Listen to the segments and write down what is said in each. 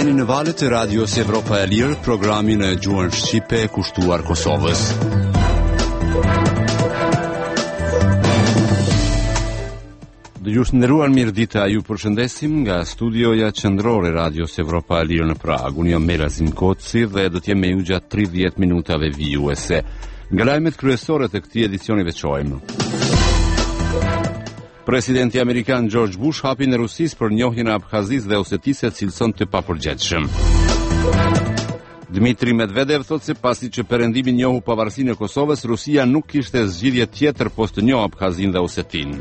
Jeni në valët e radios Evropa e Lirë, programin e gjuhën shqipe kushtuar Kosovës. Dëgjues nderuar, mirëdita, ju përshëndesim nga studioja qendrore radios Evropa e Lirë në Prag. Unë jam Melazim Koci dhe do të jem me ju gjatë 30 minutave vijuese. Nga lajmet kryesore të këtij edicioni veçojmë. Presidenti amerikan George Bush hapi në Rusis për njohjen e Abkhazisë dhe Osetisë, cilëson të papërgjetshëm. Dmitri Medvedev thotë se pasi që perëndimi njohu pavarësinë e Kosovës, Rusia nuk kishte zgjidhje tjetër post të njohë Abkhazinë dhe Osetinë.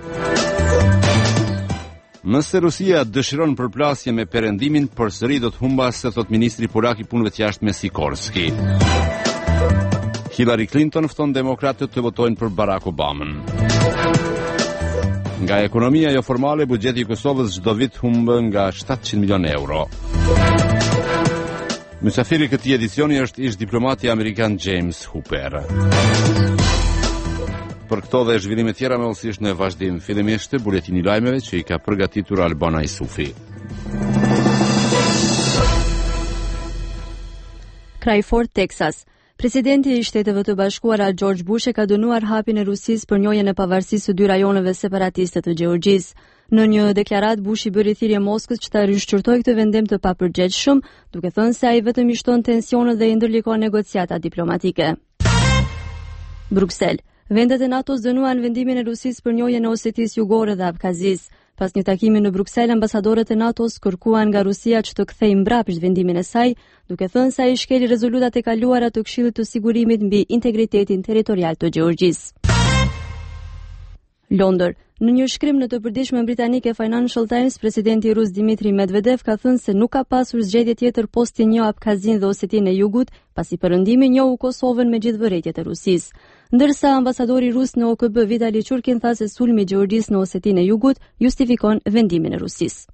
Nëse Rusia dëshiron përplasje me perëndimin, përsëri do të humbasë, thot ministri polak i punëve të jashtme Sikorski. Hillary Clinton fton demokratët të votojnë për Barack Obamën. Nga ekonomia jo formale, buxheti i Kosovës çdo vit humbë nga 700 milion euro. Mysafiri këtij edicioni është ish diplomati amerikan James Hooper. Për këto dhe zhvillime tjera me ëllësisht në vazhdim, fillimisht buletini i lajmeve që i ka përgatitur Albana Isufi. Kraj Fort, Texas. Presidenti i Shteteve të Bashkuara George Bush e ka dënuar hapjen e Rusisë për njohjen e pavarësisë së dy rajoneve separatiste të Gjeorgjisë. Në një deklaratë, Bush i bëri thirrje Moskës që ta rishqyrtojë këtë vendim të papërgjetshëm, duke thënë se ai vetëm i shton tensionet dhe i ndërlikon negociata diplomatike. Bruksel. Vendet e NATO-s dënuan vendimin e Rusisë për njohjen e Osetisë Jugore dhe Abkhazisë. Pas një takimi në Bruksel, ambasadorët e NATO-s kërkuan nga Rusia që të kthejë mbrapsht vendimin e saj, duke thënë se ai shkeli rezolutat e kaluara të Këshillit të Sigurimit mbi integritetin territorial të Gjeorgjisë. Londër. Në një shkrim në të përditshmen britanike Financial Times, presidenti rus Dmitri Medvedev ka thënë se nuk ka pasur zgjedhje tjetër post të njohë Abkhazinë dhe Osetinë e Jugut, pasi perëndimi njohu Kosovën me gjithë vërejtjet e Rusisë. Ndërsa ambasadori rus në OKB Vitali Churkin tha se sulmi i Gjeorgjisë në Osetinë e Jugut justifikon vendimin e Rusisë.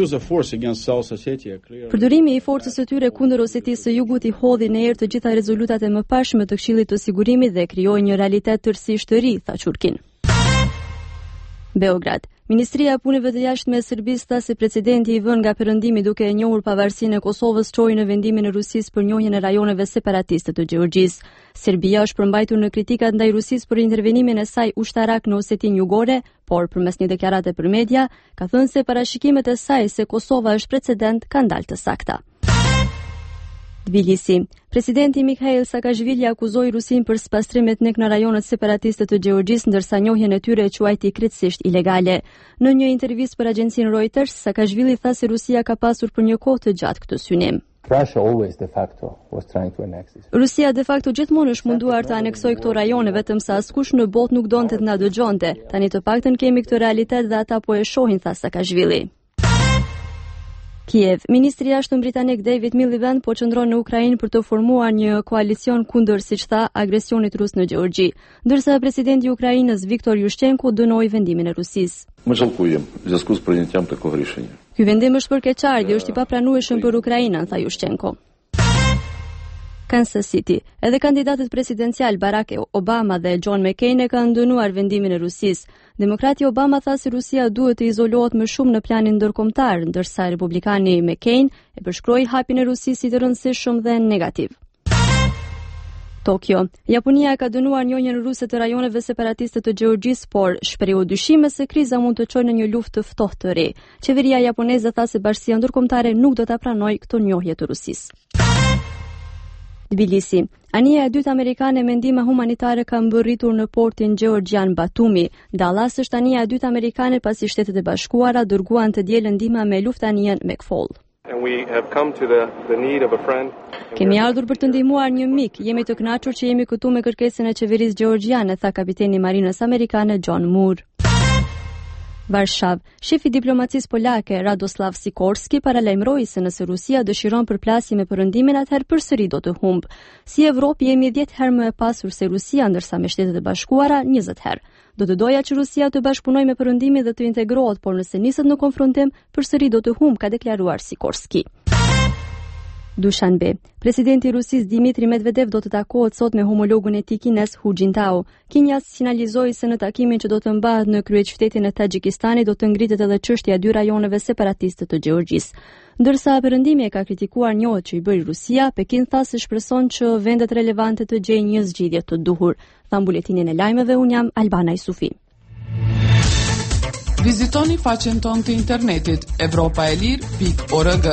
Përdorimi i forcës së tyre kundër Osetisë së Jugut i hodhi në erë të gjitha rezolutat e mëparshme të Këshillit të Sigurimit dhe krijoi një realitet tërësisht të ri, tha Churkin. Beograd. Ministria e Punëve të Jashtme e Serbisë tha se presidenti i vënë nga perëndimi duke e njohur pavarësinë e Kosovës çoi në vendimin e Rusisë për njohjen e rajoneve separatiste të Gjeorgjisë. Serbia është përmbajtur në kritikat ndaj Rusisë për intervenimin e saj ushtarak në Osetinë Jugore, por përmes një deklarate për media ka thënë se parashikimet e saj se Kosova është precedent kanë dalë të sakta. Tbilisi. Presidenti Mikhail Saakashvili akuzoi Rusinë për spastrim etnik në rajonet separatiste të Gjeorgjisë, ndërsa njohjen e tyre e quajti krejtësisht ilegale. Në një intervistë për agjencinë Reuters, Saakashvili tha se Rusia ka pasur për një kohë të gjatë këtë synim. Rusia de facto gjithmonë është munduar të aneksojë këto rajone, vetëm sa askush në botë nuk donte të na dëgjonte. Tani të paktën kemi këtë realitet dhe ata po e shohin, tha Saakashvili. Kiev. Ministri i Jashtëm britanik David Miliband po qëndron në Ukrainë për të formuar një koalicion kundër, siç tha, agresionit rus në Gjeorgji, ndërsa presidenti i Ukrainës Viktor Yushchenko dënoi vendimin e Rusisë. Ky vendim është për keqardhje dhe është i papranueshëm për Ukrainën, tha Yushchenko. Kansas City. Edhe kandidatët presidencial Barack Obama dhe John McCain e kanë dënuar vendimin e Rusisë. Demokrati Obama tha se Rusia duhet të izolohet më shumë në planin ndërkombëtar, ndërsa republikani McCain e përshkroi hapjen e Rusisë si të rëndësishëm dhe negativ. Tokyo. Japonia ka dënuar njohjen ruse të rajoneve separatiste të Gjeorgjisë, por shprehu dyshime se kriza mund të çojë në një luftë të ftohtë të re. Qeveria japoneze tha se bashkia ndërkombëtare nuk do ta pranojë këtë njohje të Rusisë. Tbilisi. Anija e dytë amerikane me ndihmë humanitare ka mbërritur në portin Gjeorgjan Batumi. Dallas është anija e dytë amerikane pasi Shtetet e Bashkuara dërguan të dielën ndihmë me luftanijen McFall. Kemi ardhur për të ndihmuar një mik. Jemi të kënaqur që jemi këtu me kërkesën e qeverisë gjeorgjiane, tha kapiteni i marinës amerikane John Moore. Varshav. Shefi i diplomacisë polake Radoslav Sikorski paralajmëroi se nëse Rusia dëshiron përplasje me perëndimin, atëherë përsëri do të humbë. Si Evropë jemi 10 herë më e pasur se Rusia, ndërsa me Shtetet e Bashkuara 20 herë. Do të doja që Rusia të bashkëpunojë me perëndimin dhe të integrohet, por nëse niset në konfrontim, përsëri do të humbë, ka deklaruar Sikorski. Dushanbe. Presidenti i Rusisë Dmitri Medvedev do të takohet sot me homologun e tij kines Hu Jintao. Kinjas sinalizoi se në takimin që do të mbahet në kryeqytetin e Taxhikistanit do të ngritet edhe çështja e 2 rajoneve separatiste të Gjeorgjisë. Ndërsa perëndimi e ka kritikuar njohët që i bëri Rusia, Pekin tha se shpreson që vendet relevante të gjejnë një zgjidhje të duhur. Tha buletinin e lajmeve, unë jam Albana Isufi. Vizitoni faqen tonë të internetit evropaelir.org.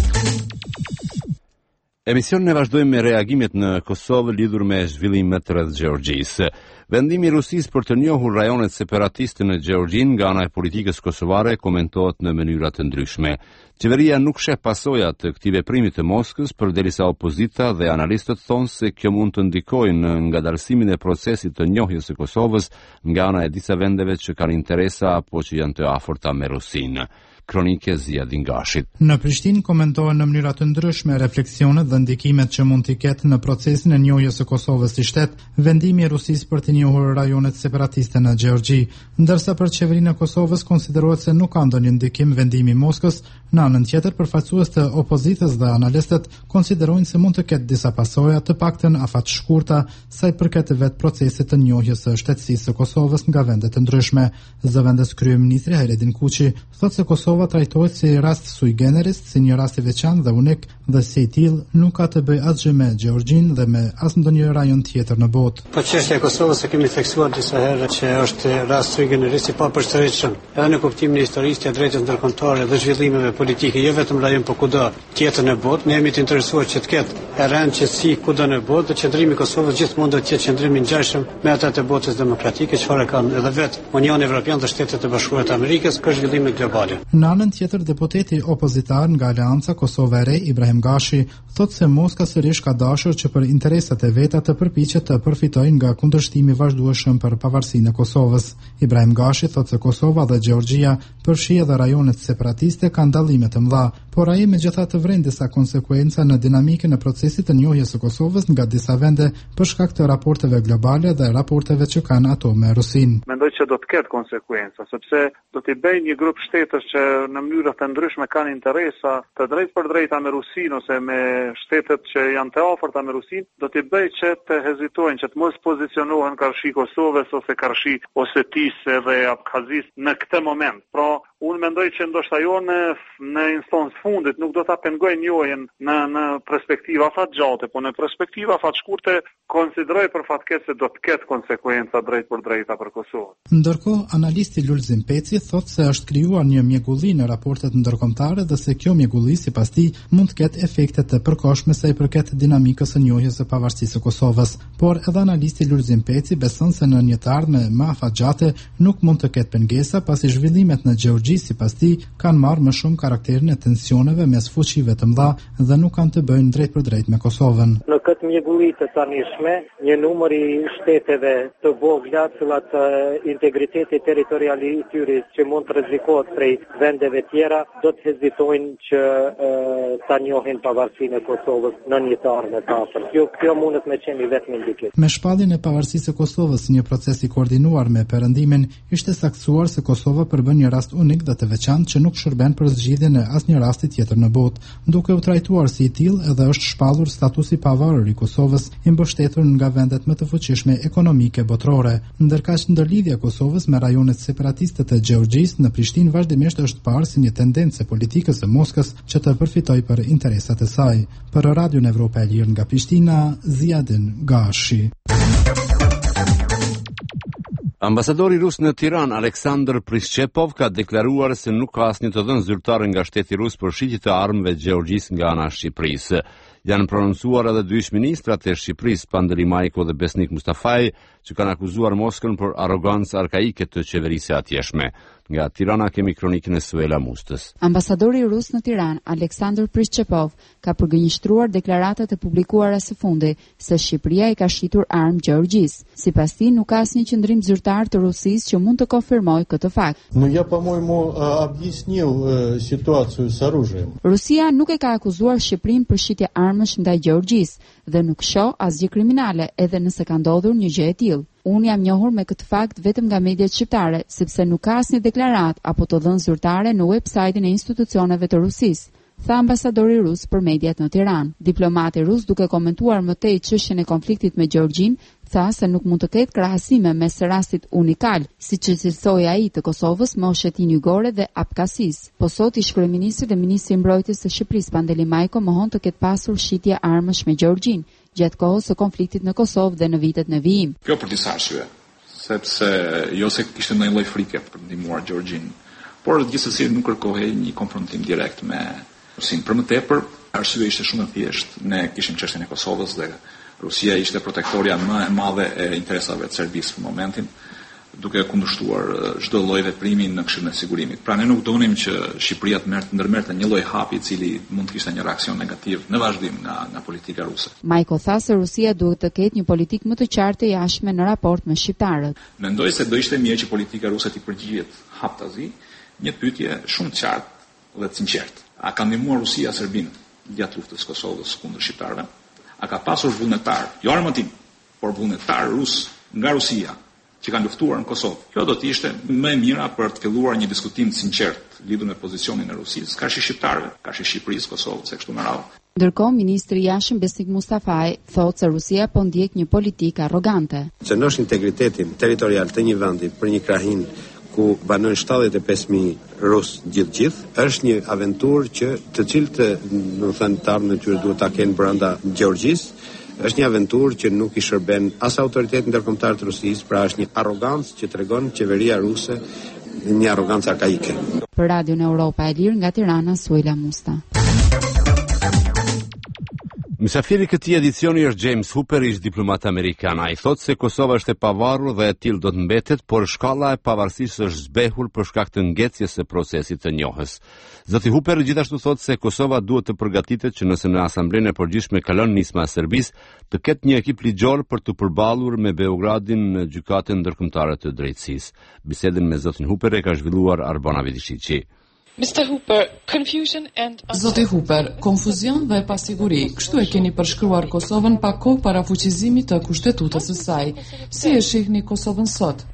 Emisionin e vazhdojmë me reagimet në Kosovë lidhur me zhvillimet rreth Gjeorgjisë. Vendimi i Rusisë për të njohur rajonet separatiste në Gjeorgjinë nga ana e politikës kosovare komentohet në mënyra të ndryshme. Qeveria nuk sheh pasojat të këtij veprimi të Moskës, përderisa opozita dhe analistët thonë se kjo mund të ndikojë në ngadalësimin e procesit të njohjes së Kosovës nga ana e disa vendeve që kanë interesa apo që janë të afërta me Rusinë. Kronike Zia Dingashit. Në Prishtinë komentohen në mënyra të ndryshme refleksionet dhe ndikimet që mund t'i ketë në procesin e njohjes së Kosovës si shtet, vendimi i Rusisë për të njohur rajonet separatiste në Gjeorgji, ndërsa për qeverinë e Kosovës konsiderohet se nuk ka ndonjë ndikim vendimi i Moskës. Në anën tjetër, përfaqësues të opozitës dhe analistët konsiderojnë se mund të ketë disa pasoja të paktën afat shkurta sa i përket vetë procesit të njohjes së shtetësisë së Kosovës nga vende të ndryshme. Zëvendës kryeministri Hayredin Kuçi thotë se Kosova trajtohet si rast sui generis, si një rast i veçantë dhe unik, dhe si i tillë nuk ka të bëjë asgjë me Gjeorgjinë dhe me as ndonjë rajon tjetër në botë. Po çështja e Kosovës e kemi theksuar disa herë që është rast sui generis i papërshtatshëm, edhe në kuptimin e historisë të drejtës ndërkombëtare dhe zhvillimeve politike, jo vetëm rajon por kudo tjetër në botë. Ne jemi të interesuar që të ketë rënd qetësi kudo në botë, dhe qëndrimi i Kosovës gjithmonë do të jetë qëndrim i ngjashëm me ata të botës demokratike, çfarë kanë edhe vetë Unioni Evropian dhe Shtetet e Bashkuara të Amerikës, ka zhvillime globale. Në anën tjetër, deputeti opozitar nga Aleanca Kosova e Re, Ibrahim Gashi, thotë se Moska sërish ka dashur që për interesat e veta të përpiqet të përfitojnë nga kundërshtimi vazhdueshëm për pavarësinë e Kosovës. Ibrahim Gashi thotë se Kosova dhe Gjeorgjia, përfshi edhe rajonet separatiste, kanë dallime të mëdha, por ai megjithatë vren disa konsekuenca në dinamikën e procesit të njohjes së Kosovës nga disa vende për shkak të raporteve globale dhe raporteve që kanë ato me Rusinë. Mendoj që do të ketë konsekuenca, sepse do t'i bëjë një grup shtetësh që në mënyra të ndryshme kanë interesa të drejtë për drejta me Rusinë ose me shtetet që janë të afërta me Rusinë, do t'i bëjë që të hezitojnë, që të mos pozicionohen karshi Kosovës ose karshi Osetisë dhe Abkhazisë në këtë moment. Pra, unë mendoj që ndoshta jo në instancë fundit nuk do ta pengoj njohjen në perspektiva afat gjate, por në perspektiva afat shkurte konsideroj përfatkeq se do të ketë konsekuenca drejt për drejta për Kosovën. Ndërkohë, analisti Lulzim Peci thotë se është krijuar një mjegulli në raportet ndërkombëtare dhe se kjo mjegulli sipas tij mund të ketë efekte të përkohshme sa i përket dinamikës së njohjes së pavarësisë së Kosovës, por edhe analisti Lulzim Peci beson se në një të ardhme më afatgjate nuk mund të ketë pengesa pasi zhvillimet në Gjeorgji sipas tij kanë marrë më shumë karakterin e tensioneve mes fuqive të mëdha dhe nuk kanë të bëjnë drejt për drejt me Kosovën. Në këtë mjegulli të tanishme, një numër i shteteve të vogla, cilat integriteti territorial i tyre që mund të rrezikohet prej vendeve tjera, do të hezitojnë që ta njohin pavarësinë e Kosovës në një të ardhme të afërt. Kjo mundet me qenë vetëm indikim. Me shpalljen e pavarësisë së Kosovës, një proces i koordinuar me perëndimin, ishte saktuar se Kosova përbën një rast unik dhe të veçantë që nuk shërben për zgjidhjen e asnjë rasti tjetër në botë, duke u trajtuar si i tillë edhe është shpallur statusi pavarur i Kosovës, i mbështetur nga vendet më të fuqishme ekonomike botërore. Ndërkaq ndërlidhja e Kosovës me rajonet separatiste të Gjeorgjisë në Prishtinë vazhdimisht është parë si një tendencë politikës së Moskës që të përfitojë për interesat e saj. Për Radion Evropa e Lirë nga Prishtina, Ziadin Gashi. Ambasadori rus në Tiranë, Aleksandr Prishchepov, ka deklaruar se nuk ka asnjë të dhënë zyrtare nga shteti rus për shitje të armëve Gjeorgjisë nga ana e Shqipërisë. Janë prononcuar edhe dy ish-ministrat e Shqipërisë, Panderi Majko dhe Besnik Mustafaj, që kanë akuzuar Moskën për arrogancë arkaike të qeverisë së atjeshme. Nga Tirana kemi kronikën e Suela Mustës. Ambasadori rus në Tiranë, Aleksandr Prishchepov, ka përgënjështruar deklaratat e publikuara së fundi se Shqipëria i ka shitur armë Gjeorgjisë. Sipas tij, nuk ka asnjë qendrim zyrtar të Rusisë që mund të konfirmojë këtë fakt. Я, по-моему, объяснил ситуацию с оружием. Rusia nuk e ka akuzuar Shqipërinë për shitje armësh ndaj Gjeorgjisë dhe nuk shoh asgjë kriminale edhe nëse ka ndodhur një gjë e tillë. Unë jam njohur me këtë fakt vetëm nga mediat shqiptare, sepse nuk ka asnjë deklaratë apo të dhënë zyrtare në websajtin e institucioneve të Rusisë, tha ambasadori rus për mediat në Tiranë. Diplomati rus, duke komentuar më tej çështjen e konfliktit me Gjeorgjin, tha se nuk mund të ketë krahasime mes rastit unikal, siç e cilësoi ai të Kosovës me Oshetin Jugore dhe Abkazis. Po sot ish kryeministri dhe ministri i mbrojtjes së Shqipërisë Pandeli Majko mohon të ketë pasur shitje armësh me Gjeorgjin gjatë kohës së konfliktit në Kosovë dhe në vitet në vijim. Kjo për disa arsye, sepse jo se kishte ndonjë lloj frike për ndihmuar Gjeorgjin, por gjithsesi nuk kërkohej një konfrontim direkt me Rusin. Për më tepër, arsyeja ishte shumë e thjeshtë. Ne kishim çështjen e Kosovës dhe Rusia ishte protektoria më e madhe e interesave të Serbisë në momentin, duke kundërshtuar çdo lloj veprimi në Këshillin e Sigurimit. Pra ne nuk donim që Shqipëria të ndërmerrte një lloj hapi i cili mund të kishte një reaksion negativ në vazhdim nga politika ruse. Majko tha se Rusia duhet të ketë një politikë më të qartë e jashtme në raport me shqiptarët. Mendoj se do ishte mirë që politika ruse të përgjigjet haptazi një pyetje shumë të qartë dhe të sinqertë. A ka ndihmuar Rusia Serbinë gjatë luftës Kosovës kundër shqiptarëve? A ka pasur vullnetar, jo armëtim, por vullnetar rus nga Rusia që kanë luftuar në Kosovë? Kjo do të ishte më e mira për të filluar një diskutim të sinqertë lidhur me pozicionin e Rusisë, kaq shqiptarëve, kaq Shqipërisë, Kosovës e kështu me radhë. Ndërkohë, ministri i jashtëm Besnik Mustafaj thotë se Rusia po ndjek një politikë arrogante. Cënosh integritetin territorial të një vendi për një krahin ku banojnë 75.000 rus gjithë, është një aventurë që të cilët, do të thënë, të ardhmën e tyre duhet ta kenë brenda Gjeorgjisë. Është një aventurë që nuk i shërben as autoritetin ndërkombëtar të Rusisë, pra është një arrogancë që tregon qeveria ruse, një arrogancë arkaike. Për Radion Europa e Lirë nga Tirana, Suela Musta. Mysafiri këtij edicioni është James Hooper, ish diplomat amerikan. Ai thotë se Kosova është e pavarur dhe e tillë do të mbetet, por shkalla e pavarësisë është zbehur për shkak të ngecjes së procesit të njohës. Zoti Hooper gjithashtu thotë se Kosova duhet të përgatitet që nëse në Asamblenë e Përgjithshme kalon nisma e Serbisë, të ketë një ekip ligjor për të përballur me Beogradin në gjykatën ndërkombëtare të drejtësisë. Bisedën me zotin Hooper e ka zhvilluar Arbona Vidishiçi. Mr. Hooper, confusion and... Zoti Hooper, konfuzion dhe pasiguri, kështu e keni përshkruar Kosovën pa kohë para fuqizimit të kushtetutës së saj. Si e shihni Kosovën sot?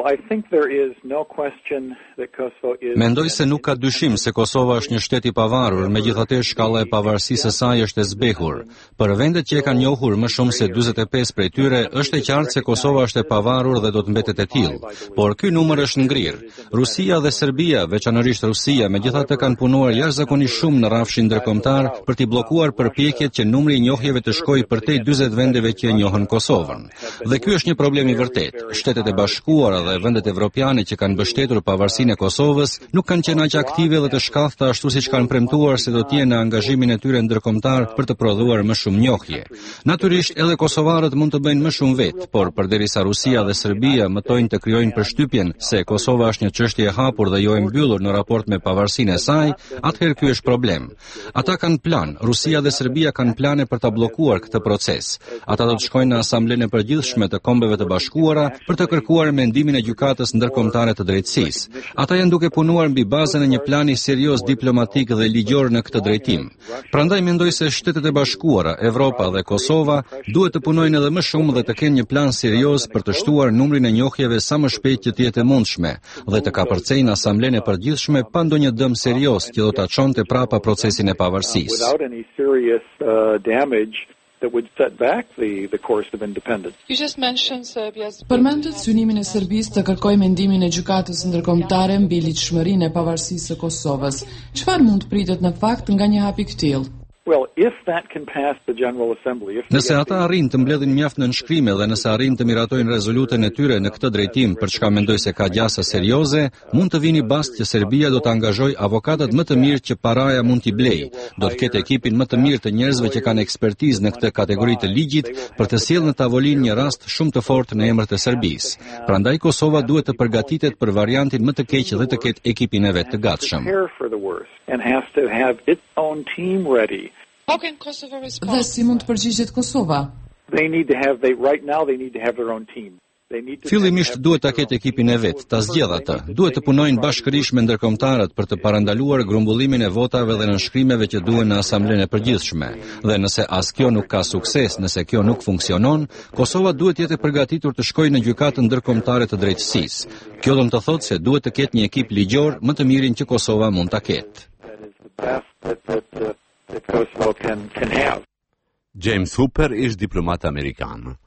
Mendoj se nuk ka dyshim se Kosova është një shtet i pavarur, megjithatë shkalla e pavarësisë së saj është e zbehur. Për vendet që e kanë njohur më shumë se 45 prej tyre, është e qartë se Kosova është e pavarur dhe do të mbetet e tillë. Por ky numër është ngrirë. Rusia dhe Serbia, veçanërisht Rusia, megjithatë kanë punuar jashtëzakonisht shumë në rrafshin ndërkombëtar për t'i bllokuar përpjekjet që numri i njohjeve të shkojë përtej 40 vendeve që e njohën Kosovën. Dhe ky është një problem i vërtetë. Shtetet e Bashkuara dhe vendet evropiane që kanë mbështetur pavarësinë e Kosovës nuk kanë qenë aq aktive dhe të shkallta ashtu siç kanë premtuar se do të jenë në angazhimin e tyre ndërkombëtar për të prodhuar më shumë njohje. Natyrisht edhe kosovarët mund të bëjnë më shumë vetë, por përderisa Rusia dhe Serbia mëtojnë të krijojnë përshtypjen se Kosova është një çështje e hapur dhe jo e mbyllur në raport me pavarësinë e saj, atëherë ky është problem. Ata kanë plan, Rusia dhe Serbia kanë plane për ta bllokuar këtë proces. Ata do të shkojnë në Asamblenë e Përgjithshme të Kombeve të Bashkuara për të kërkuar mendimin e gjykatës ndërkombëtare të drejtësisë. Ata janë duke punuar mbi bazën e një plani serioz diplomatik dhe ligjor në këtë drejtim. Prandaj mendoj se Shtetet e Bashkuara, Evropa dhe Kosova duhet të punojnë edhe më shumë dhe të kenë një plan serioz për të shtuar numrin e njohjeve sa më shpejt që të jetë e mundshme dhe të kapërcejnë Asamblenë e Përgjithshme pa ndonjë dëm serioz që do ta çonte prapa procesin e pavarësisë. That would set back the course of independence. You just mentioned Serbia's... Përmendet synimin e Serbisë të kërkojë mendimin e gjykatës ndërkombëtare mbi ligjshmërinë e pavarësisë së Kosovës. Çfarë mund pritet në fakt nga një hap i tillë? Nëse ata arrin të mbledhin mjaft nënshkrime dhe nëse arrin të miratojnë rezolutën e tyre në këtë drejtim, për çka mendoj se ka gjasa serioze, mund të vini bast që Serbia do të angazhojë avokatët më të mirë që paraja mund t'i blejë. Do të ketë ekipin më të mirë të njerëzve që kanë ekspertizë në këtë kategori të ligjit për të sjellë në tavolinë një rast shumë të fortë në emër të Serbisë. Prandaj Kosova duhet të përgatitet për variantin më të keq dhe të ketë ekipin e vet të gatshëm. Dhe si mund të përgjigjet Kosova? Fillimisht duhet ta ketë ekipin e vet, ta zgjedh atë. Duhet të punojnë bashkërisht me ndërkombëtarët për të parandaluar grumbullimin e votave dhe nënshkrimeve që duhen në Asamblenë e Përgjithshme. Dhe nëse as kjo nuk ka sukses, nëse kjo nuk funksionon, Kosova duhet jetë e përgatitur të shkojë në gjykatën ndërkombëtare të drejtësisë. Kjo do të thotë se duhet të ketë një ekip ligjor më të mirin që Kosova mund ta ketë. that Kosovo can have. James Hooper ish diplomat amerikan.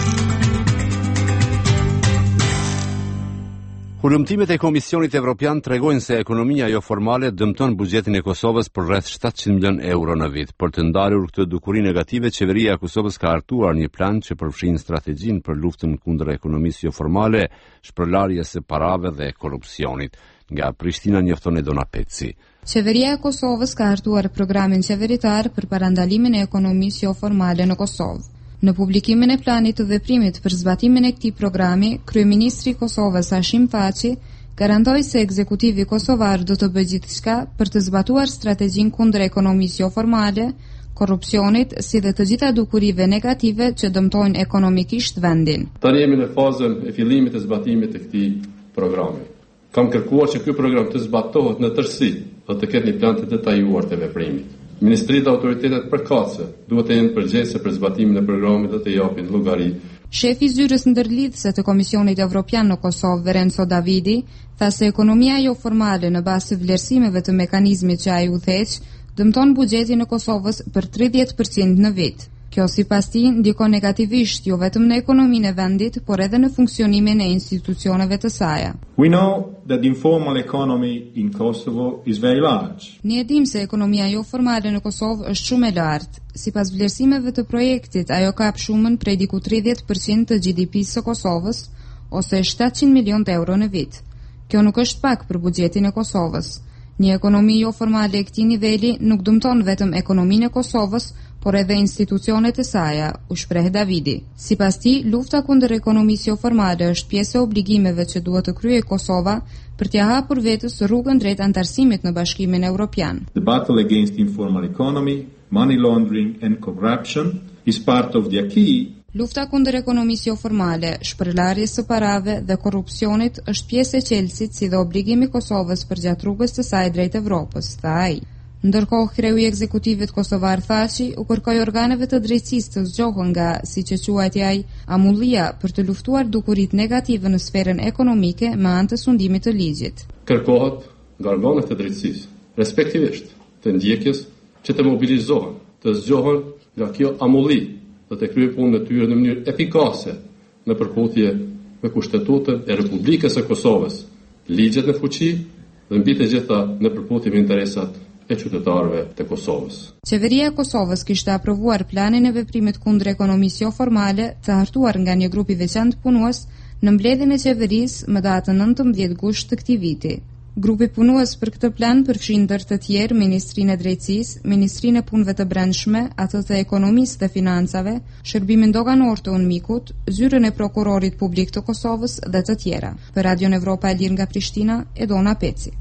Hulumtimet e Komisionit Evropian tregojnë se ekonomia jo formale dëmton buxhetin e Kosovës për rreth 700 milion euro në vit. Për të ndarur këtë dukuri negative, qeveria e Kosovës ka hartuar një plan që përfshin strategjinë për luftën kundër ekonomisë jo formale, shpërlarjes së parave dhe korrupsionit. Nga Prishtina njofton Edona Peci. Qeveria e Kosovës ka hartuar programin qeveritar për parandalimin e ekonomisë jo formale në Kosovë. Në publikimin e planit të veprimit për zbatimin e këtij programi, kryeministri i Kosovës Hashim Thaçi garantoi se ekzekutivi kosovar do të bëjë gjithçka për të zbatuar strategjinë kundër ekonomisë jo formale, korrupsionit, si dhe të gjitha dukurive negative që dëmtojnë ekonomikisht vendin. Tani jemi në fazën e fillimit të zbatimit të këtij programi. Kam kërkuar që ky program të zbatohet në tërësi dhe të ketë një plan të detajuar të veprimit. Ministritë dhe autoritetet përkatëse duhet të jenë përgjegjëse për zbatimin e programit dhe të japin llogari. Shefi zyrës ndërlidhëse të Komisionit Evropian në Kosovë, Verenco Davidi, tha se ekonomia jo formale në bazë të vlerësimeve të mekanizmit që ai udhëheq dëmton buxhetin e Kosovës për 30% në vit. Kjo sipas tij ndikon negativisht jo vetëm në ekonominë e vendit, por edhe në funksionimin e institucioneve të saj. We know that the informal economy in Kosovo is very large. Ne dim se ekonomia jo formale në Kosovë është shumë e lartë. Sipas vlerësimeve të projektit, ajo kap shumën prej diku 30% të GDP-së së Kosovës, ose 700 milion euro në vit. Kjo nuk është pak për buxhetin e Kosovës. Një ekonomi jo formale e këtij niveli nuk dëmton vetëm ekonominë e Kosovës, por edhe institucionet e saj, u shpreh Davidi. Sipas tij, lufta kundër ekonomisë jo formale është pjesë e obligimeve që duhet të kryejë Kosova për t'ia hapur vetes rrugën drejt antarësimit në Bashkimin Evropian. The battle against informal economy, money laundering and corruption is part of the acquis. Lufta kundër ekonomisë jo formale, shpërlarjes së parave dhe korrupsionit është pjesë e Çelësit si dhe obligimi i Kosovës përgjatë rrugës së saj drejt Evropës, tha ai. Ndërkohë, kreu i ekzekutivit kosovar Thaçi u kërkoi organeve të drejtësisë të zgjohen nga, siç e quajti ai, amullia për të luftuar dukuritë negative në sferën ekonomike me anë të sundimit të ligjit. Kërkohet nga organet të drejtësisë, respektivisht të ndjekjes, që të mobilizohen, të zgjohen nga kjo amulli dhe të kryejnë punën e tyre në mënyrë efikase në përputhje me Kushtetutën e Republikës së Kosovës, ligjet në fuqi dhe mbi të gjitha në përputhje me interesat e qytetarëve të Kosovës. Qeveria e Kosovës kishte aprovuar planin e veprimit kundër ekonomisë jo formale, të hartuar nga një grup i veçantë punues në mbledhjen e qeverisë më datën 19 gusht të këtij viti. Grupi punues për këtë plan përfshin ndër të tjerë Ministrinë e Drejtësisë, Ministrinë e Punëve të Brendshme, atë të Ekonomisë dhe Financave, Shërbimin Doganor të UNMIK-ut, Zyrën e Prokurorit Publik të Kosovës dhe të tjera. Për Radion Evropa e Lirë nga Prishtina, Edona Peci.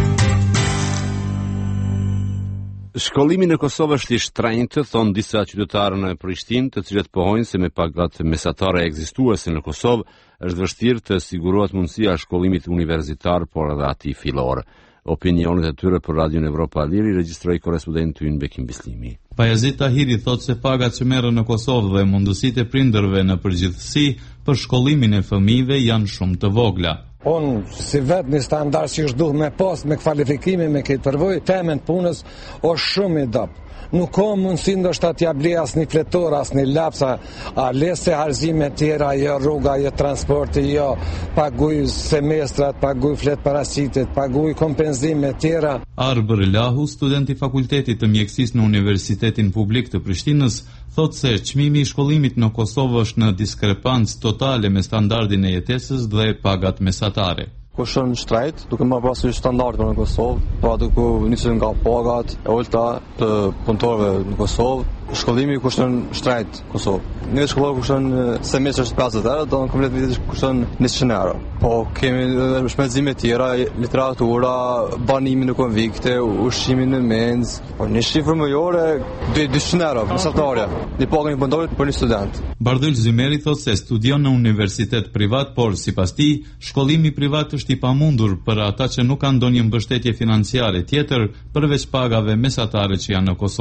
Shkollimi në Kosovë është i shtrenjtë, thonë disa qytetarë në Prishtinë, të cilët pohojnë se me pagat mesatare ekzistuese në Kosovë është vështirë të sigurohet mundësia e shkollimit universitar, por edhe atij fillor. Opinionet e tyre për Radion Evropa e Lirë regjistroi korrespondenti ynë Bekim Bislimi. Pajazit Tahiri thotë se pagat që merren në Kosovë dhe mundësitë e prindërve në përgjithësi për shkollimin e fëmijëve janë shumë të vogla. Unë si vetë një standard që është duhet me pas, me kvalifikime, me këtë përvoj, temen punës është shumë i dopë. Nuk ka mundësi ndoshta t'ja blej as një fletor, as një lapsa, a lese harzime tjera, jo rruga, jo transporti, jo paguj semestrat, paguj flet parasitet, paguj kompenzime tjera. Arbër Lahu, student i fakultetit të mjekësisë në Universitetin Publik të Prishtinës, thotë se çmimi i shkollimit në Kosovë është në diskrepancë totale me standardin e jetesës dhe pagat mesatare. Kushton shtrejt, duke më parasysh standardet në Kosovë, pra duke nisur nga pagat e ulta të punëtorëve në Kosovë, shkollimi kushton shtrejt në Kosovë. Një shkollor kushton semestër 50 euro, do në komplet vitit kushton 100 euro. Po kemi shpenzime tjera, literatura, banimi në konvikte, ushqimi në mens, po një shifër mëjore 200 euro mesatarja. Një pagën një punëtor për një student. Bardhyl Zymeri thotë se studion në universitet privat, por sipas tij, shkollimi privat është i pamundur për ata që nuk kanë ndonjë mbështetje financiare tjetër përveç pagave mesatare që janë në Kosovë.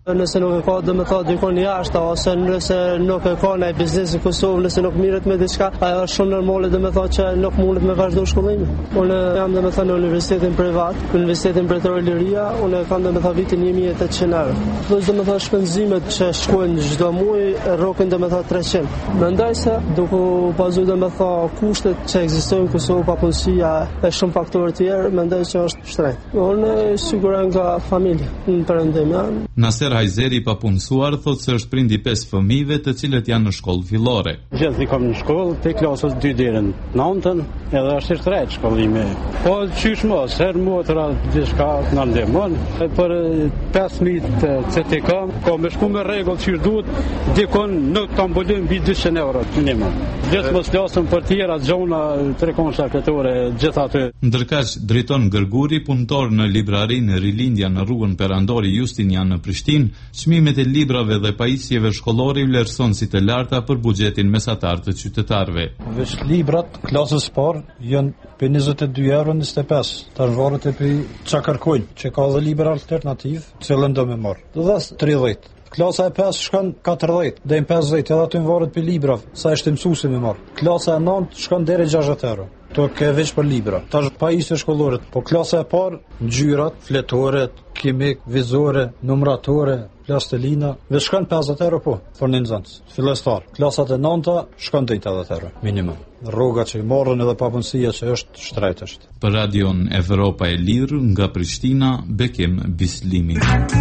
Nëse nuk e ka dikon jashtë ose nëse nuk e ka ndaj biznesi në Kosovë, nëse nuk mirret me diçka, ajo është shumë normale që nuk mundet me vazhdu shkollimin. Unë jam në universitetin privat, Universitetin Mbretëror Liria, unë kam vitin 1800 euro. Plus shpenzimet që shkojnë çdo muaj rrokin 300. Mendoj se duke bazu kushtet që ekzistojnë në Kosovë, papunësia e shumë faktorë të tjerë, mendoj që është shtrenjtë. Unë sigurisht nga familja në perëndim. Naser Hajzeri, papunësuar, thotë se është prindi 5 fëmijëve të cilët janë në shkollë fillore. Gjithë kam në shkollë, te klasës 2 deri në 9-ën, edhe është i shtrenjtë shkollimi. Po qysh mos, herë motra diçka na ndihmon. Për 5000 CTK, ka me shku me rregull që duhet, dikon në tambolin mbi 200 euro minimum. Gjithë mos flasëm për tjera gjona trekonshta fletore gjithë aty. Ndërkaq drejton Gërguri, punëtor në librarinë Rilindja në rrugën Perandori Justinian në Prishtinë, çmimet e librave dhe pajisjeve shkollore i vlerëson si të larta për buxhetin mesatar të qytetarëve. Veç librat klasës parë janë për 22 euro 25. Tash varet e për çka kërkojnë, që ka dhe libra alternativ, cilën do me marr. Do dhas 30. Klasa e 5 shkon 40, deri në 50, edhe aty varet për libra, sa është mësuesi me marr. Klasa e 9 shkon deri 60 euro. To ke veç për libra. Tash pajisje shkollore. Po klasa e parë, ngjyrat, fletoret, kimik, vizore, numratore, plastelina, veç shkon 50 euro po, për një nxënës. Fillestar. Klasat e 9-ta shkon deri 80 euro minimum. Rroga që i morën edhe papunësia që është shtrenjtë është. Për Radion Evropa e Lirë nga Prishtina, Bekim Bislimi.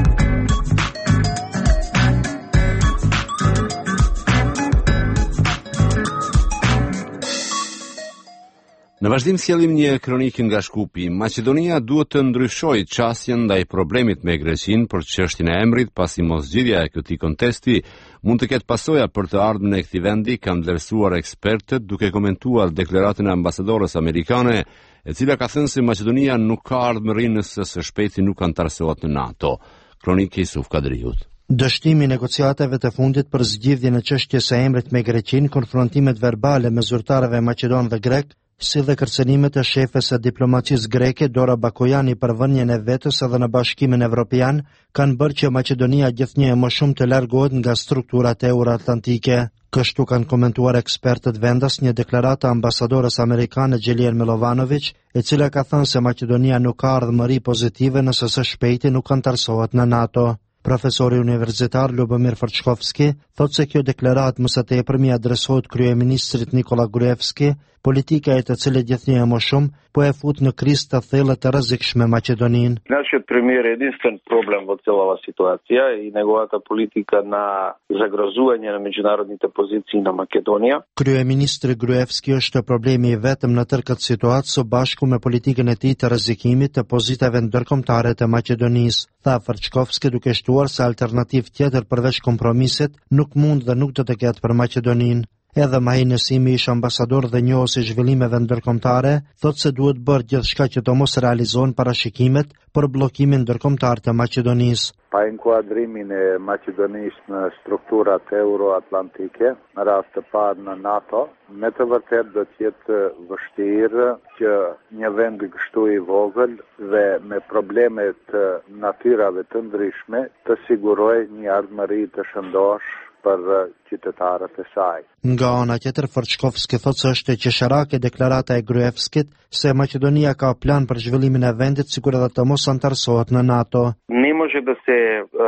Në vazhdim sjellim një kronikë nga Shkupi. Maqedonia duhet të ndryshojë çësjen ndaj problemit me Greqinë për çështjen e emrit, pasi moszgjidhja e këtij kontesti mund të ketë pasoja për të ardhmen e këtij vendi, kanë vlerësuar ekspertët, duke komentuar deklaratën e ambasadores amerikane, e cila ka thënë se Maqedonia nuk ka ardhmëri nëse së shpejti nuk antarësohet në NATO. Kronikë Isuf Kadriut. Dështimi negociatave të fundit për zgjidhjen e çështjes së emrit me Greqinë, konfrontimet verbale me zyrtarëve maqedon dhe grek, si dhe kërcënimet e shefes së diplomacisë greke Dora Bakojani për vënien e vetës edhe në Bashkimin Evropian, kanë bërë që Maqedonia gjithnjë më shumë të largohet nga strukturat euroatlantike. Kështu kanë komentuar ekspertët vendas një deklaratë ambasadores amerikane Gjelian Milovanovic, e cila ka thënë se Maqedonia nuk ka ardhmëri pozitive nëse së shpejti nuk antarësohet në NATO. Profesori universitar Lubomir Forçkovski thotë se kjo deklaratë më së tepërmi adresohet kryeministrit Nikola Gruevski, politika e të cilët gjithnjë më shumë po e fut në krizë të thellë të rrezikshme Maqedoninë. Нашият премиер е единствен проблем во целава ситуација и неговата политика на загрозување на меѓународните позиции на Македонија. Kryeministri Gruevski është problemi i vetëm në tërë këtë situatë së bashku me politikën e tij të rrezikimit të pozitave ndërkombëtare të Maqedonisë, tha Forçkovski, duke shtuar se alternativë tjetër përveç kompromisit nuk mund dhe nuk do të ketë për Maqedoninë. Edhe Mahi Nësimi, ish ambasador dhe njohës i zhvillimeve ndërkombëtare, thotë se duhet bërë gjithçka që të mos realizohen parashikimet për bllokimin ndërkombëtar të Maqedonisë. Pa inkuadrimin e Maqedonisë në strukturat euroatlantike, në rast të parë në NATO, me të vërtet do të jetë vështirë që një vend kështu i vogël dhe me probleme të natyrave të ndryshme të sigurojë një ardhmëri të shëndosh për qytetarët e saj. Nga ana tjetër, Forçkovski thotë se është qesharake deklarata e Gruevskit se Maqedonia ka plan për zhvillimin e vendit sigurisht të mos antarësohet në NATO. Не може да се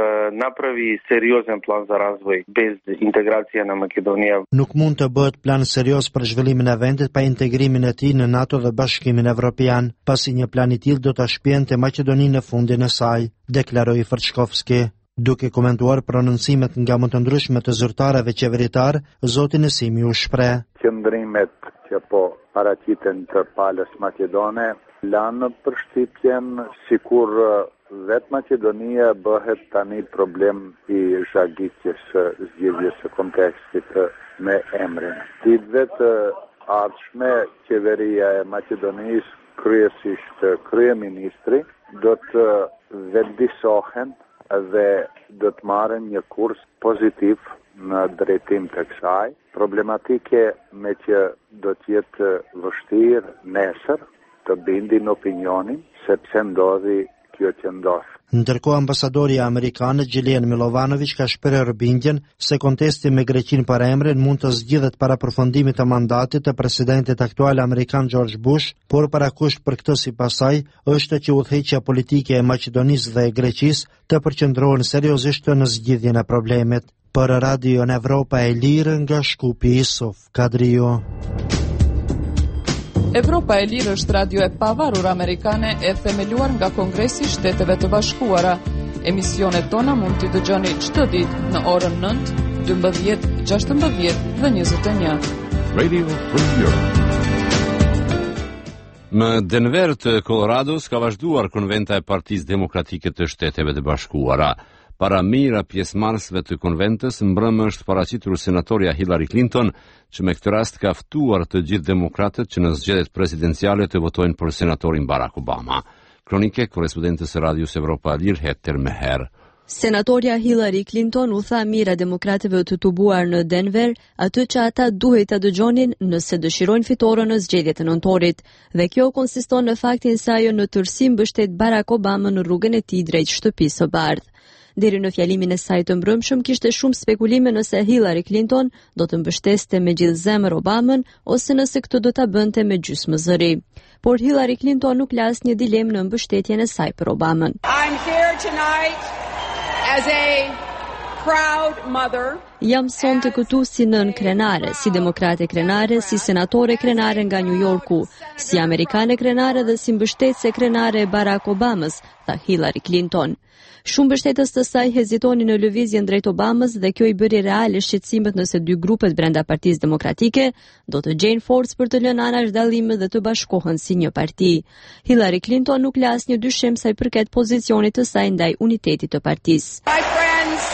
направи сериозен план за развој без интеграција на Македонија. Nuk mund të bëhet plan serioz për zhvillimin e vendit pa integrimin e tij në NATO dhe Bashkimin Evropian, pasi një plan i tillë do ta shpjente Maqedoninë në fundin e saj, deklaroi Forçkovski. Duke komentuar prononcimet nga më të ndryshme të zyrtarëve qeveritar, zoti Nësimi u shpreh. Qëndrimet që po paraqiten të palës maqedone lanë përshtypjen sikur vetë Maqedonia bëhet tani problem i zhagitjes së zgjedhjes së kontekstit me emrin. Ditëve të ardhshme qeveria e Maqedonisë, kryesisht kryeministri, do të vendisohen dhe do të marrën një kurs pozitiv në drejtim të kësaj problematike, me që do të jetë vështirë nesër të bindin opinionin sepse ndodhi kjo që ndodh. Ndërkohë ambasadori amerikan Gjelian Milovanovic ka shprehur bindjen se kontesti me Greqinë paraemren mund të zgjidhet para përfundimit të mandatit të presidentit aktual amerikan George Bush, por parakusht për këtë sipas saj është që udhëheqja politike e Maqedonisë dhe e Greqisë të përqendrohen seriozisht në zgjidhjen e problemit. Për Radio Evropa e Lirë nga Shkupi Isuf Kadrio. Evropa e Lirë është radio e pavarur amerikane e themeluar nga Kongresi i Shteteve të Bashkuara. Emisionet tona mund t'i dëgjoni çdo ditë në orën 9, 12, 16 dhe 21. Radio Free Europe. Në Denver të Colorados ka vazhduar konventa e Partisë Demokratike të Shteteve të Bashkuara. Para mira pjesëmarrësve të konventës, mbrëmë është paraqitur senatoria Hillary Clinton, që me këtë rast ka ftuar të gjithë demokratët që në zgjedhjet presidenciale të votojnë për senatorin Barack Obama. Kronike korrespondentës së Radios Evropa Lirë Heter Meher. Senatoria Hillary Clinton u tha mira demokratëve të tubuar në Denver atë që ata duhet ta dëgjonin nëse dëshirojnë fitoren në zgjedhjet e nëntorit, dhe kjo konsiston në faktin se ajo në tërësi mbështet Barack Obama në rrugën e tij drejt shtëpisë së bardhë. Deri në fjalimin e saj të mbrëmshëm kishte shumë spekulime nëse Hillary Clinton do të mbështeste me gjithë zemër Obamën ose nëse këtë do ta bënte me gjysmë zëri. Por Hillary Clinton nuk la asnjë dilemë në mbështetjen e saj për Obamën. I'm here tonight as a proud mother. Jam sonte këtu si nën krenare, si demokrate krenare, si senatore krenare nga New Yorku, si amerikane krenare dhe si mbështetëse krenare e Barack Obamës, tha Hillary Clinton. Shumë mbështetës të saj hezitonin në lëvizjen drejt Obamës dhe kjo i bëri reale shqetësimet nëse dy grupet brenda Partisë Demokratike do të gjejnë forcë për të lënë anash dallimet dhe të bashkohen si një parti. Hillary Clinton nuk la asnjë dyshim sa i përket pozicionit të saj ndaj unitetit të partisë. My friends,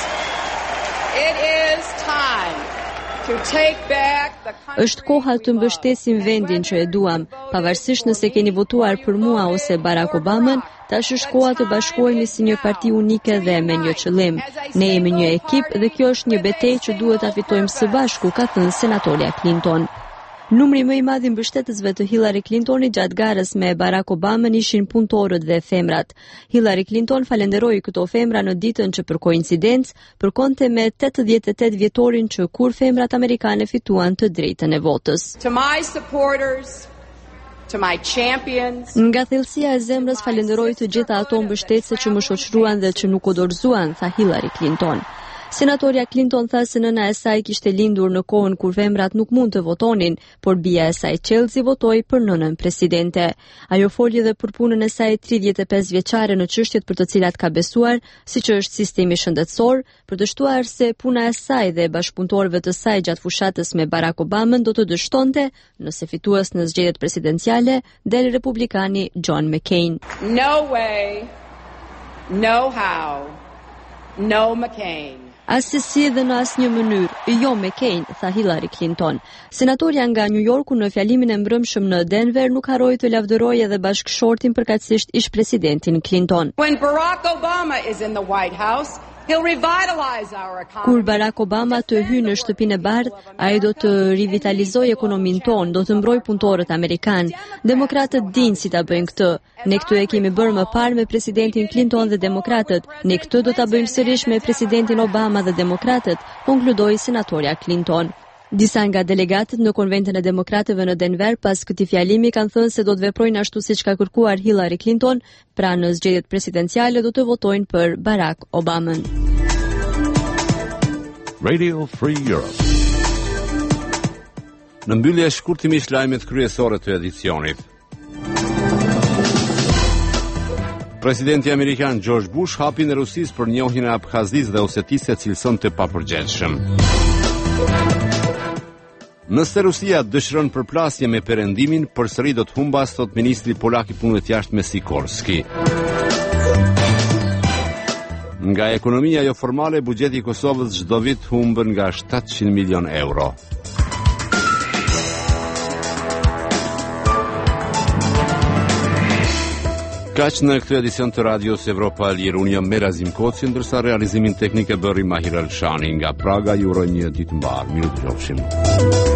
it is time to take back the country. Është koha të mbështesim vendin që e duam, pavarësisht nëse keni votuar për mua ose Barack Obamën. Tash është koha të bashkohemi si një parti unike dhe me një qëllim. Ne jemi një ekip dhe kjo është një betejë që duhet ta fitojmë së bashku, ka thënë senatoria Clinton. Numri më i madh i mbështetësve të Hillary Clintonit gjatë garës me Barack Obamën ishin punëtorët dhe femrat. Hillary Clinton falenderoi këto femra në ditën që për koincidencë përkonte me 88 vjetorin që kur femrat amerikane fituan të drejtën e votës. To my supporters, to my champions. Nga thellësia e zemrës falenderoj të gjitha ato mbështetëse që më shoqëruan dhe që nuk u dorëzuan, tha Hillary Clinton. Senatoria Clinton tha se nëna e saj kishte lindur në kohën kur femrat nuk mund të votonin, por bija e saj Chelsea votoi për nënën presidente. Ajo foli edhe për punën e saj 35 vjeçare në çështjet për të cilat ka besuar, siç është sistemi shëndetësor, për të shtuar se puna e saj dhe bashkëpunëtorëve të saj gjatë fushatës me Barack Obamën do të dështonte nëse fitues në zgjedhjet presidenciale del republikani John McCain. No way, no how, no McCain. Asesi dhe në asnjë mënyrë, jo McCain, tha Hillary Clinton. Senatoria nga New Yorku në fjalimin e mbrëmshëm në Denver nuk harroi të lavdërojë edhe bashkëshortin përkatësisht ish presidentin Clinton. When Barack Obama is in the White House, he'll revitalize our economy. Kur Barack Obama të hyjë në shtëpinë e bardhë, ai do të rivitalizojë ekonominë tonë, do të mbrojë punëtorët amerikanë. Demokratët dinë si ta bëjnë këtë. Ne këtë e kemi bërë më parë me presidentin Clinton dhe demokratët. Ne këtë do ta bëjmë sërish me presidentin Obama dhe demokratët, konkludoi senatoria Clinton. Disa nga delegatët në konventin e demokratëve në Denver pas këtij fjalimi kanë thënë se do të veprojnë ashtu siç ka kërkuar Hillary Clinton, pra në zgjedhjet presidenciale do të votojnë për Barack Obamën. Radio Free Europe. Në mbyllje shkurtimisht lajmet kryesore të edicionit. Presidenti amerikan George Bush hapi në Rusisë për njohjen e Abkhazisë dhe Osetisë e cilëson të papërgjegjshëm. Nëse Rusia dëshiron përplasje me perëndimin, përsëri do të humbas, thot ministri polak i punëve të jashtme Sikorski. Nga ekonomia jo formale, buxheti i Kosovës çdo vit humbën nga 700 milion euro. Kaq në këtë edicion të Radios Evropa Lirë, unë jam Merazim Koci, ndërsa realizimin teknik e bëri Mahir Alshani. Nga Praga ju uroj një ditë mbar. Mirë dëgjofshim.